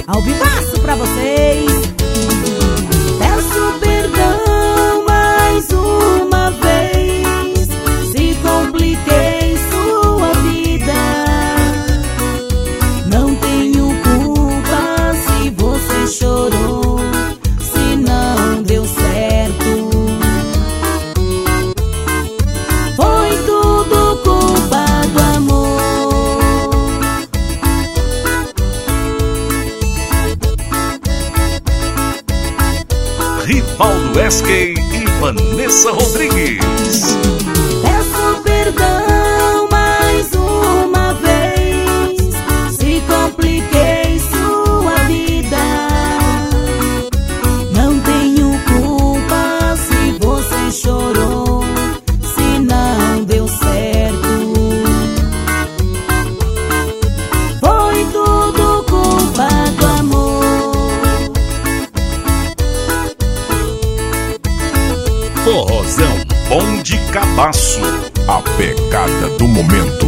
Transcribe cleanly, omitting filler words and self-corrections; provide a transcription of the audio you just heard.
ao vivaço pra vocês. Peço perdão mais uma vez, se compliquei sua vida. Não tenho culpa se você chorou, se não deu certo. Foi tudo culpa do amor. Rivaldo Eskey e Vanessa Rodrigues. Peço perdão mais uma vez, se compliquei sua vida. Não tenho culpa se você chorou, se não deu certo. Foi tudo culpa do amor. Forrozão bom de cabaço, A pegada do momento.